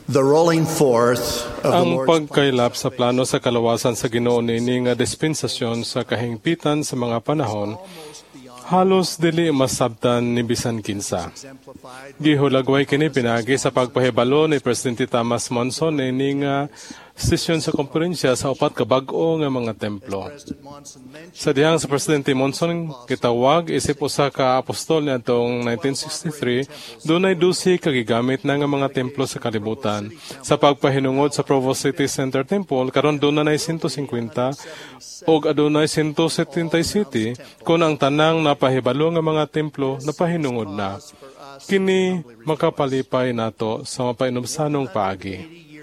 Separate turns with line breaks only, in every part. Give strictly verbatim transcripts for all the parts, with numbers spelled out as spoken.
The rolling forth of the
Ang
Lord's
pagkaylap sa plano sa kalawasan sa Ginoo niini nga dispensasyon sa kahingpitan sa mga panahon halos dili masabtan ni bisan kinsa. Gihulagway kini pinagi sa pagpahibalo ni Presidente Thomas Monson niini nga sesyon sa konferensya sa upat ka bag-o nga mga templo. Sa dihang sa Presidente Monson gitawag isip usa ka apostol niadtong nineteen sixty-three, dunay dusi ka gigamit na nga mga templo sa kalibutan. Sa pagpahinungod sa Provo City Center Temple karon dunay one hundred fifty og adunay one hundred seventy kun ang tanang napahibalo nga mga templo napahinungod na. Kini makapalipay nato sa mapainumsanong paagi.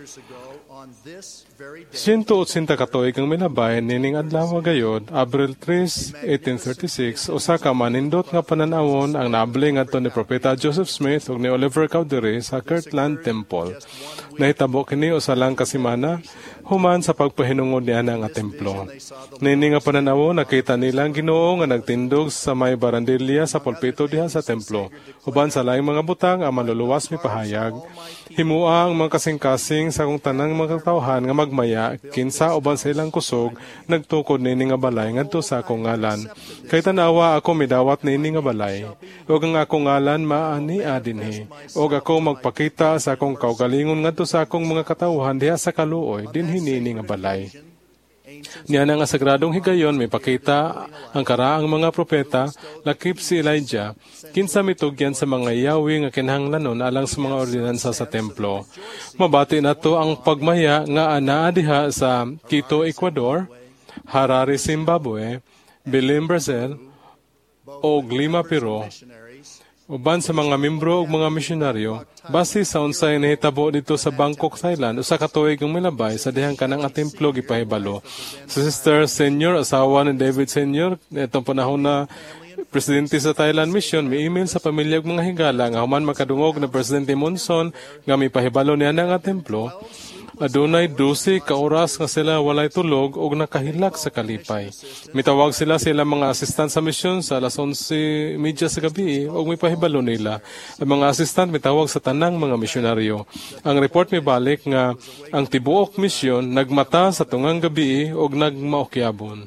one hundred eighty katuig ang milabay nining adlaw gayod, Abril three, eighteen thirty-six, usa ka manindot nga pananawon ang naabli ngadto ni Propeta Joseph Smith ug ni Oliver Cowdery sa Kirtland Temple. Nahitabo kini usa lang ka semana human sa pagpahinungod niya nga templo. Nini nga pananawo nakita nilang Ginoo nga nagtindog sa may barandilya sa pulpito diha sa templo. Uban sa laing mga butang ang maluluwas mi pahayag. Himua ang mga kasing-kasing sa kung tanang mga tawhan nga magmaya kinsa uban sa ilang kusog nagtukod nini nga balay ngadto sa akong ngalan. Kay tanawa ako midawat nini nga balay. Ug ang akong ngalan maania dinhi. Ug ako magpakita sa akong kaugalingon ngadto sa akong mga katawhan diha sa kaluoy dinhi nini nga balay. Niya nga sagradong higayon may pakita ang karaang mga propeta, lakip si Elijah, kinsa mitugyan sa mga yawi nga kinahanglanon alang sa mga ordinansa sa templo. Mabati nato ang pagmaya nga anaa diha sa Quito, Ecuador, Harare, Zimbabwe, Belém, Brazil, o Lima, Peru. Uban sa mga membro ug mga misyonaryo, base sa unsay nahitabo dito sa Bangkok, Thailand, usa ka tuig ang milabay sa dihang kanang templo gipahibalo. Si Sister Senior, asawa ni David Senior, itong panahon na presidente sa Thailand Mission, may email sa pamilya ug mga higala nga human makadungog na Presidente Monson nga may pahibalo niya nga templo. Adunay twelve ka oras nga sila walay tulog ug nakahilak sa kalipay. Mitawag sila sila mga asistant sa misyon sa alas eleven thirty sa gabi ug may pahibalo nila. Ang mga asistant mitawag sa tanang mga misyonaryo. Ang report mibalik nga ang tibuok misyon nagmata sa tungang gabi ug nagmaokyabon.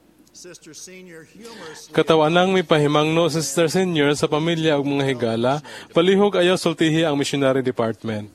Katawanang may pahimangno sa Sister Senior sa pamilya ug mga higala, palihog ayaw sultihi ang missionary department.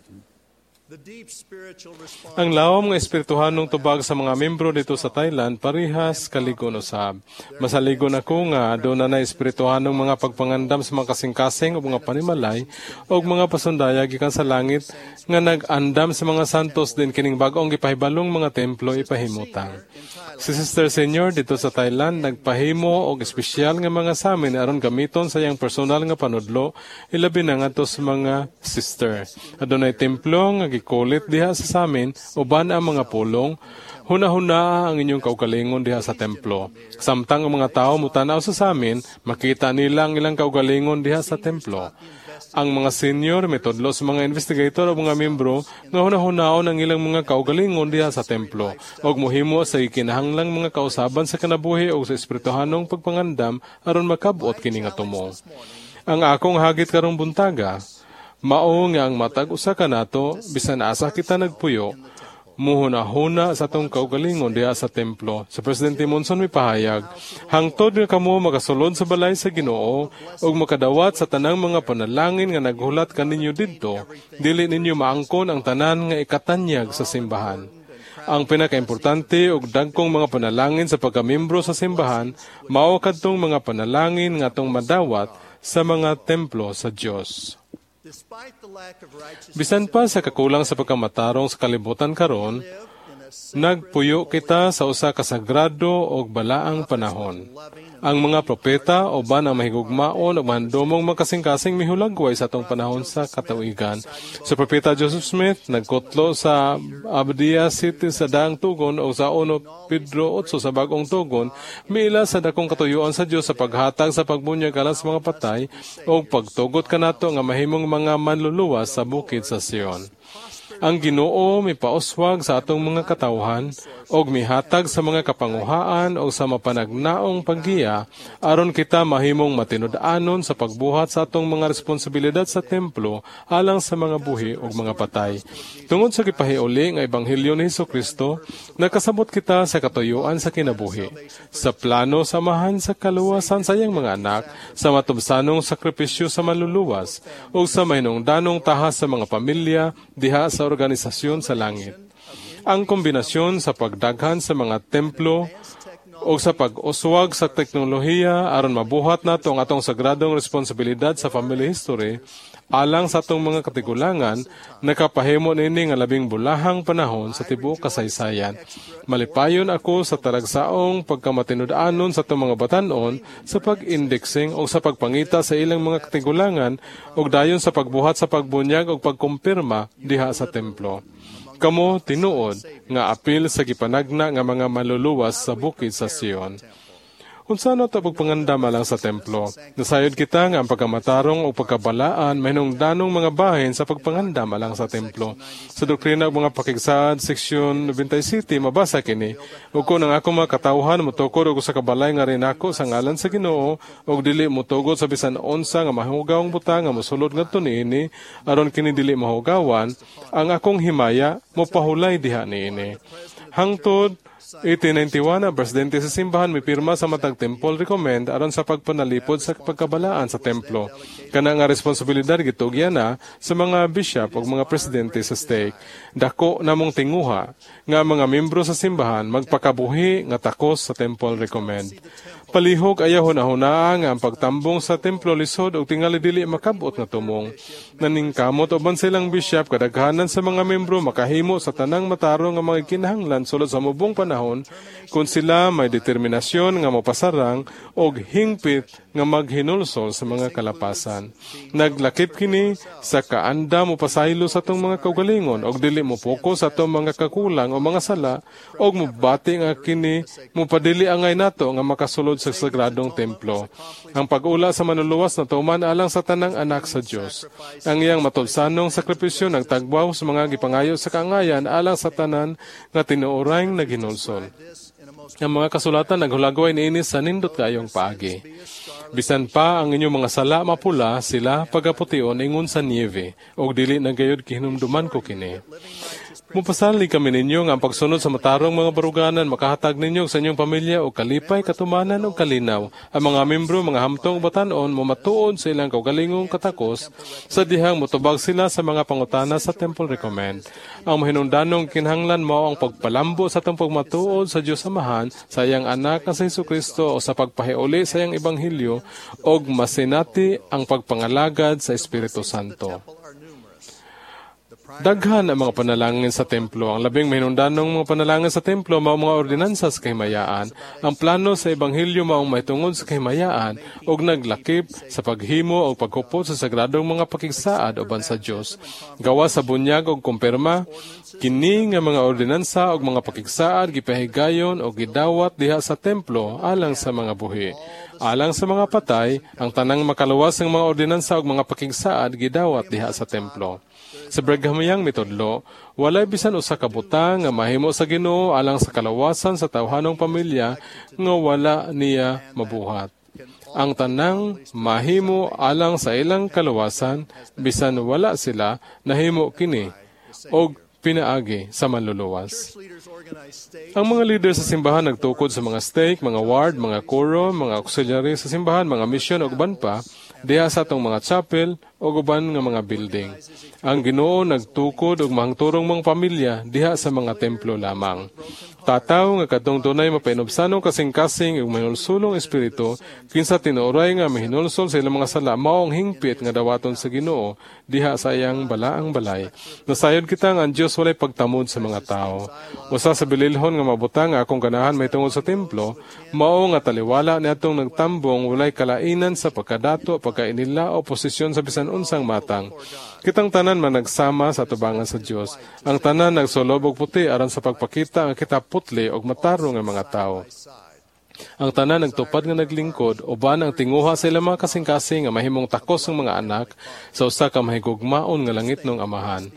Ang lawom nga espirituhanong tubag sa mga membro dito sa Thailand parihas kaligon usab. Masaligon ako nga doon na na espirituhanong mga pagpangandam sa mga kasing-kasing o mga panimalay o mga pasundaya gikan sa langit nga nag-andam sa mga santos din kining bag-ong gipahibalong mga templo ipahimutang. Si Sister Senior dito sa Thailand nagpahimo og espesyal nga mga samin aron gamiton sa iyang personal nga panudlo ilabi na ngadto sa mga sister. Adunay templo nga gikulit diha sa samin uban ang mga pulong. Huna-huna ang inyong kaugalingon diha sa templo. Samtang ang mga tao mutanaw sa samin, makita nila ang ilang kaugalingon diha sa templo. Ang mga senior metodlo sa mga investigator o mga membro nga hunahunahon ang ilang mga kaugalingon diha sa templo ug mohimo sa ikinahanglang mga kausaban sa kanabuhi o sa espirituhanong pagpangandam aron makabuot kini nga tumo. Ang akong hagit karong buntaga, mao nga ang matag usa ka nato bisan asa kita nagpuyo muhuna-huna sa atong kaugalingon diha sa templo. Sa Presidente Monson may pahayag, hangtod nga kamo makasulod sa balay sa Ginoo ug makadawat sa tanang mga panalangin nga naghulat kaninyo didto, dili ninyo maangkon ang tanan nga ikatanyag sa simbahan. Ang pinakaimportante ug dagkong mga panalangin sa pagkamembro sa simbahan mao kadtong mga panalangin nga atong madawat sa mga templo sa Dios. Bisan pa sa kakulang sa pagkamatarong sa kalibutan karon, nagpuyo kita sa usa ka sagrado ug balaang panahon. Ang mga propeta uban ang mahigugmaon ug mahandumong magkasing-kasing mihulagway sa atong panahon sa katuigan. Sa propeta Joseph Smith nagkutlo sa Abdiya City sa daang tugon o sa Uno Pedro eight sa bagong tugon, miila sa dakong katuyuan sa Dios sa paghatag sa pagbunyag alang sa mga patay o pagtugot kanato nga mahimong mga manluluwas sa bukid sa Sion. Ang Ginoo mipauswag sa atong mga katawhan og mihatag sa mga kapanguhaan o sa mapanagnaong paggiya aron kita mahimong matinud-anon sa pagbuhat sa atong mga responsibilidad sa templo alang sa mga buhi o mga patay. Tungod sa gipahiuli nga ebanghelyo ni Hesukristo, nakasabot kita sa katuyuan sa kinabuhi, sa plano samahan sa kaluwasan sa iyang mga anak, sa matubsanong sakripisyo sa manluluwas, o sa mahinungdanong tahas sa mga pamilya diha sa organisasyon sa langit. Ang kombinasyon sa pagdaghan sa mga templo o sa pag-uswag sa teknolohiya aron mabuhat nato ang atong sagradong responsibilidad sa family history alang sa atong mga katigulangan, nakapahimo nini nga labing bulahang panahon sa tibuok kasaysayan. Malipayon ako sa talagsaong pagkamatinud-anon sa atong mga batan-on sa pag-indexing o sa pagpangita sa ilang mga katigulangan o dayon sa pagbuhat sa pagbunyag o pagkumpirma diha sa templo. Kamo tinuod nga apil sa gipanagna nga mga maluluwas sa bukid sa Sion. Unsa na ito pagpangandama lang sa templo? Nasayod kita nga ang pagkamatarong o pagkabalaan mahinungdanong mga bahin sa pagpangandama lang sa templo. Sa doktrina ng mga pakigsaad, seksyon ninety-seven, mabasa kini, ug kung ang akong mga katawhan mutukod og sa kabalay nga rin ako sa ngalan sa Ginoo, ug dili mutugod sa bisan unsa nga mahugawang butang nga mosulod ngadto niini, aron kini dili mahugawan, ang akong himaya mopahulay diha niini. Hangtod eighteen ninety-one, ang presidente sa simbahan may pirma sa matag temple recommend aron sa pagpanalipod sa pagkabalaan sa templo. Kana nga responsibilidad gitugya na sa mga bishop o mga presidente sa stake. Dako namong tinguha nga mga membro sa simbahan magpakabuhi nga takos sa temple recommend. Palihog ayaw hunahuna nga ang pagtambong sa templo lisod o tingali dili makabot na tumong. Naningkamot uban silang bishop kadaghanan sa mga membro makahimo sa tanang matarong nga mga kinahanglan sulod sa mubong panahon kung sila may determinasyon nga mapasarang o hingpit nga maghinulsol sa mga kalapasan. Naglakip kini sa kaanda mo pasaylo sa atong mga kaugalingon og dili mo pokus sa atong mga kakulang o mga sala og mubati nga kini mupadili angay nato nga makasulod sa sagradong templo. Ang pag-ula sa manluluwas na tuman alang sa tanang anak sa Dios. Ang iyang matulsanong sakripisyo nagtagbaw sa mga gipangayo sa kaangayan alang sa tanan nga tinuorayng naghinulsol. Ang mga kasulatan naghulagway niini sa nindot kayong paagi. Bisan pa ang inyong mga sala mapula, sila pagapution ingon sa nieve, og dili nagayod kihinumduman ko kini. Mupasali kami ninyo nga ang pagsunod sa matarong mga baruganan makahatag ninyo sa inyong pamilya o kalipay, katumanan o kalinaw. Ang mga membro, mga hamtong batanon, mamatuod sa ilang kaugalingong katakos sa dihang mutubag sila sa mga pangutana sa temple recommend. Ang mahinungdanong kinhanglan mo ang pagpalambo sa itong pagmatuod sa Diyos Amahan, sa iyang anak na sa Hesukristo o sa pagpahiuli sa iyang ebanghelyo o masinati ang pagpangalagad sa Espiritu Santo. Daghan ang mga panalangin sa templo. Ang labing mahinungdanong mga panalangin sa templo mao mga ordinansa sa kahimayaan. Ang plano sa ebanghelyo maong mahitungod sa kahimayaan og naglakip sa paghimo o pagkupot sa sagradong mga pakigsaad uban sa Dios. Gawa sa bunyag og kumpirma, kini nga mga ordinansa og mga pakigsaad gipahigayon o gidawat diha sa templo alang sa mga buhi. Alang sa mga patay, ang tanang makaluwas ng mga ordinansa og mga pakigsaad gidawat diha sa templo. Sa Brighamayang mitudlo, walay bisan usa ka butang nga mahimo sa Ginoo alang sa kalawasan sa tawhanong pamilya nga wala niya mabuhat. Ang tanang mahimo alang sa ilang kalawasan bisan wala sila nahimo kini og pinaagi sa manluluwas. Ang mga leader sa simbahan nagtukod sa mga stake, mga ward, mga koro, mga auxiliary sa simbahan, mga mission o uban pa diha sa atong mga chapel o uban nga mga building. Ang Ginoo nagtukod og mahangturong mga pamilya diha sa mga templo lamang. Tataw nga kadtong dunay mapainobsanong kasing-kasing ug manulsulong espiritu kinsa tinuoray nga mahinulsol sa ilang mga sala mao ang hingpit nga dawaton sa Ginoo diha sa iyang balaang balay. Nasayod kita nga ang Dios walay pagtamod sa mga tao. Usa sa bililhon nga mabutang nga akong ganahan mahitungod sa templo mao nga taliwala niadtong nagtambong walay kalainan sa pagkadato, pagkainila o posisyon sa bisan unsang matang. Kitang tanan man nagsama sa tubangan sa Dios. Ang tanan nagsulob og puti aron sa pagpakita nga kita putli og matarong nga mga tao. Ang tanan nagtupad nga naglingkod uban ang tinguha sa ilang mga kasing-kasing nga mahimong takos ng mga anak sa usa ka mahigugmaon nga langit ng Amahan.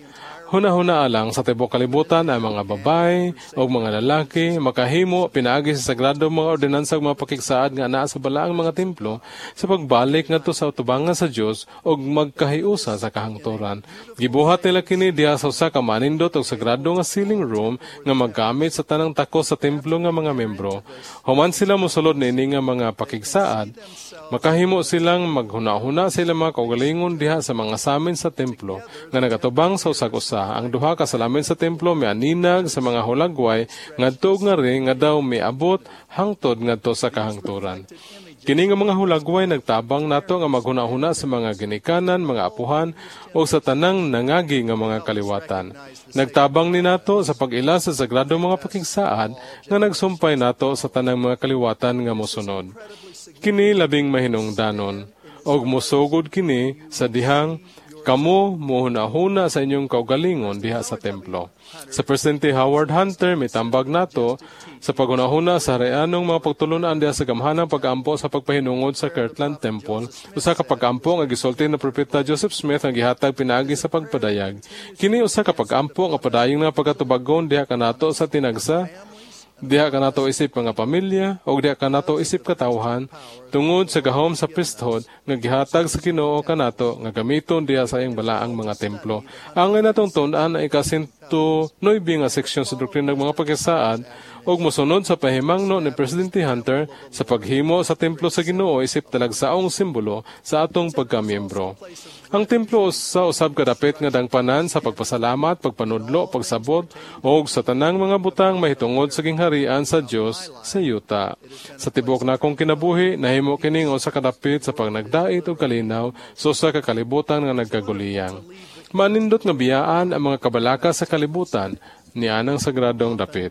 Huna-huna alang sa tibok kalibutan ang mga babay o mga lalaki makahimo pinaagi sa sagrado mga ordinansang mga pakigsaad nga naa sa balaang mga templo sa pagbalik ngadto sa utubangan sa Dios o magkahiusa sa kahangturan. Gibuhat nila kini diha sa usa ka manindot og sagrado nga ceiling room nga maggamit sa tanang tako sa templo nga mga membro. Human sila mosulod niini nga mga pakigsaad, makahimo silang maghuna-huna sa ilang mga kaugalingon diha sa mga samin sa templo nga nagatubang sa usag-usa. Ang duha ka salamin sa templo may aninag sa mga hulagway ngadto nga ring nga daw may abot hangtod ngadto sa kahangturan. Kini nga mga hulagway nagtabang nato nga maghuna-huna sa mga ginikanan, mga apuhan o sa tanang nangagi nga mga kaliwatan. Nagtabang ni nato sa pag-ila sa sagrado mga pakigsaad nga nagsumpay nato sa tanang mga kaliwatan nga mosunod. Kini labing mahinungdanon og mosugod kini sa dihang kamo mohuna-huna sa inyong kaugalingon diha sa templo. Sa Presidente Howard Hunter, may tambag nato sa paghuna-huna sa harianong mga pagtulunan diha sa gamhanang pag-ampo sa pagpahinungod sa Kirtland Temple, usa ka pag-ampo nga gisulti na Propeta Joseph Smith ang gihatag pinaagi sa pagpadayag. Kini usa ka pag-ampo nga padayong nga pagkatubagon diha kanato sa tinagsa, diha ka nato isip mga pamilya o diha ka nato isip katawhan tungod sa gahom sa priesthood nga gihatag sa Ginoo kanato nga gamiton diha sa iyang balaang mga templo. Ang natong tun-an ay kasinto nueve nga seksyon sa doktrina ng mga pagkasaad og mosunod sa pahimangno ni Presidente Hunter sa paghimo sa templo sa Ginoo isip talagsaong simbolo sa atong pagkamiyembro. Ang templo sa usab kadapit nga dangpanan sa pagpasalamat, pagpanudlo, pagsabot og sa tanang mga butang mahitungod sa gingharian sa Dios sa yuta. Sa tibok na akong kinabuhi, nahimo kining usa kadapit sa pagnagdait og kalinaw sa usa ka kalibutan nga nagkaguliyang. Manindot nga biyaan ang mga kabalaka sa kalibutan ni anang sagradong dapit.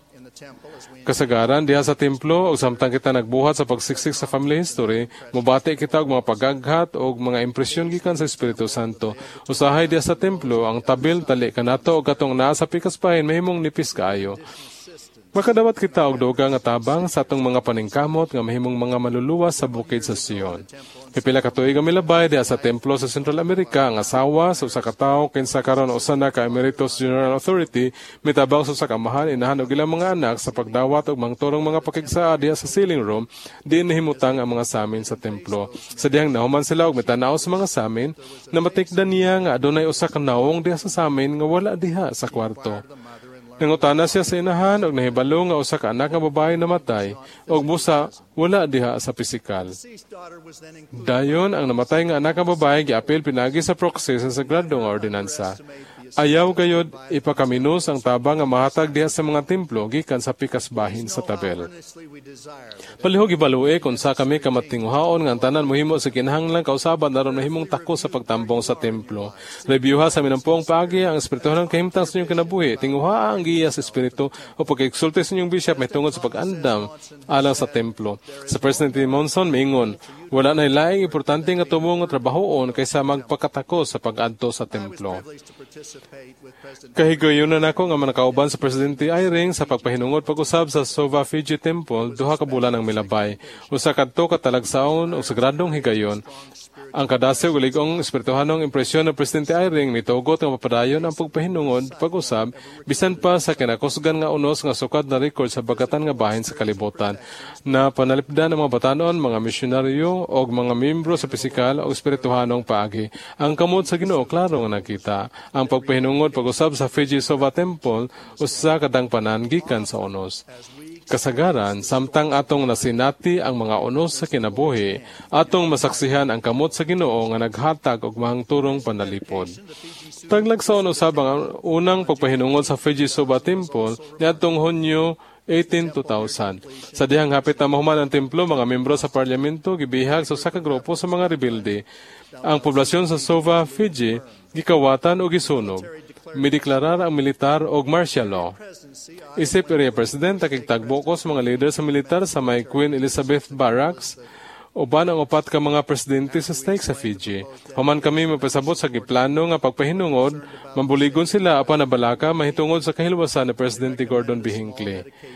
Kasagaran diha sa templo og samtang kita nagbuhat sa pagsiksik sa family history, mobati kita og mga pagaghat og mga impresyon gikan sa Espiritu Santo. Usahay diha sa templo ang tabil tali kanato og katong naa sa pikaspahin mahimong nipis kaayo. Makadawat kita og dugang nga tabang sa atong mga paningkamot nga mahimong mga maluluwas sa bukid sa Sion. Pipila ka tuig nga milabay diha sa templo sa Central America ang asawa sa usa ka tawo kinsa karon usa na ka Emeritus General Authority mitabang sa usa ka amahan inahan og ilang mga anak sa pagdawat og mangturong mga pakigsaad diha sa ceiling room diin nahimutang ang mga samin sa templo. Sa dihang nahuman sila og mitanaw sa mga samin, namatikdan niya nga adunay usa ka nawong diha sa samin nga wala diha sa kwarto. Nangutana siya sa inahan og nahibalo nga usa ka anak nga babae namatay og busa wala diha sa pisikal. Dayon ang namatay nga anak nga babae giapil pinagi sa proxy sa sagrado nga ordinansa. Ayaw gayod ipakaminos ang tabang nga mahatag diha sa mga templo gikan sa pikasbahin sa tabel. Palihog ibalue kung sa kami kamatinguhaon nga ang tanan mohimo sa kinahanglan kausaban aron mahimong tako sa pagtambong sa templo. Reviewha sa minampong paagi ang espirituhan ng kahimtang sa inyong kinabuhi. Tinguha ang giya sa espiritu o pag-exulte sa inyong bishop may tungod sa pag-andam alang sa templo. Sa Presidente Monson maingon, wala na ilaing importante nga tumong nga trabahoon kaysa magpakatako sa pag-adto sa templo. Kahigayon na nako nga manakauban sa Presidente Eyring sa pagpahinungod pag-usab sa Sova Fiji Temple duha ka bulan ang milabay. Usa kadto ka talagsaon og sagradong higayon. Ang kadasig ug lig-ong espirituhanong impresyon ng Presidente Eyring mitugot nga mapadayon ang pagpahinungod pag-usab bisan pa sa kinakusgan nga unos nga sukad na record sa bagatan nga bahin sa kalibutan na panalipdan ng mga batanon, mga misyonaryo o mga membro sa pisikal o espirituhanong paagi. Ang kamot sa Ginoo klaro nga nakita. Ang pagpahinungod pag-usab sa Fiji Sova Temple usa kadang panan gikan sa unos. Kasagaran, samtang atong nasinati ang mga unos sa kinabuhi, atong masaksihan ang kamot sa Ginoo nga naghatag og mahangturong panalipod. Taglagsaon usab ang unang pagpahinungod sa Fiji Sova Temple niadtong Hunyo eighteen, two thousand. Sa dihang hapit na mahuman ang templo, mga membro sa parlamento gibihag sa usa ka grupo sa mga rebelde. Ang poblasyon sa Sova, Fiji, gikawatan o gisunog. Mideklarar ang militar og martial law. Isip area president nakigtagbo ko sa mga leader sa militar sa may Queen Elizabeth Barracks uban ang upat ka mga presidente sa stake sa Fiji. Human kami mapasabot sa giplano nga pagpahinungod, mambuligon sila apan nabalaka mahitungod sa kahilwasan ni Presidente Gordon B. Hinckley.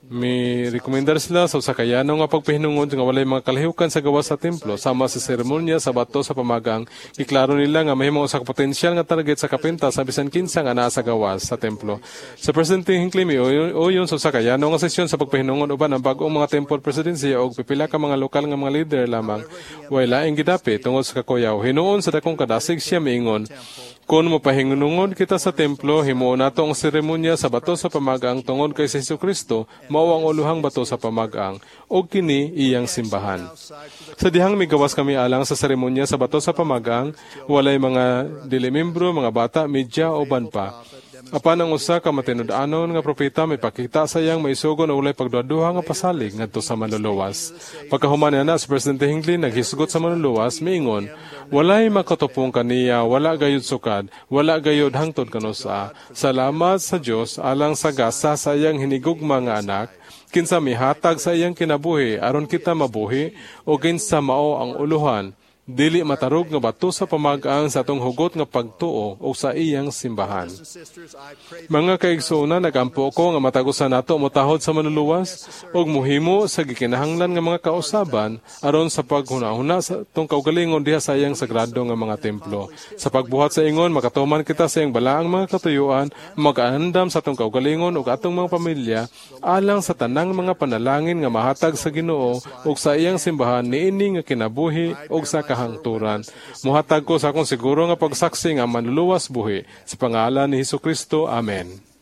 Mi rekomendar sila sa usa ka yano nga pagpahinungod nga walay mga kalahiukan sa gawas sa templo sama sa seremonya sa bato sa pamagang. Iklaro nila nga mahimo usa ka potensyal nga target sa kapinta sa bisan kinsa nga naa sa gawas sa templo. Sa Presidente Hinckley o yun sa usa ka yano nga sesyon sa pagpahinungod uban ang bag-ong mga temple presidency og pipila ka mga lokal nga mga leader lamang way laing gidapit tungod sa kakuyaw. Hinuon sa dakong kadasig siya miingon, kung mapahingunungod kita sa templo, himuon nato ang seremonya sa bato sa pamagang tungod kay sa Jesucristo, mao ang uluhang bato sa pamagang, o kini iyang simbahan. Sa dihang migawas kami alang sa seremonya sa bato sa pamagang, walay mga dili-membro, mga bata, media o ban pa. Apan ang usa ka matinud-anon nga propeta may pakita sa iyang maisugon na ulay pagduha nga pasalig ngadto sa manluluwas. Pagkahuman na sa Presidente Hinckley naghisgot sa manluluwas, miingon, walay makatupong kaniya, wala gayud sukad, wala gayud hangtod kanusa. Salamat sa Dios alang sa gasa sa iyang hinigugma nga anak, kinsa mihatag sa iyang kinabuhi aron kita mabuhi o kinsa mao ang uluhan. Dili matarog nga bato sa pamagang sa atong hugot nga pagtuo o sa iyang simbahan. Mga kaigsuonan, nagampo ko nga matagusan nato motahod sa manluluwas og muhimo sa gikinahanglan nga mga kausaban aron sa paghuna-huna sa atong kaugalingon diha sa iyang sagrado nga mga templo. Sa pagbuhat sa ingon, makatuman kita sa iyang balaang mga katuyuan, mag-aandam sa atong kaugalingon ug atong mga pamilya alang sa tanang mga panalangin nga mahatag sa Ginoo ug sa iyang simbahan niini nga kinabuhi ug sa hangturan. Muhatag ko sa akong siguro nga pagsaksi nga manluluwas buhi sa pangalan ni Hesukristo. Amen.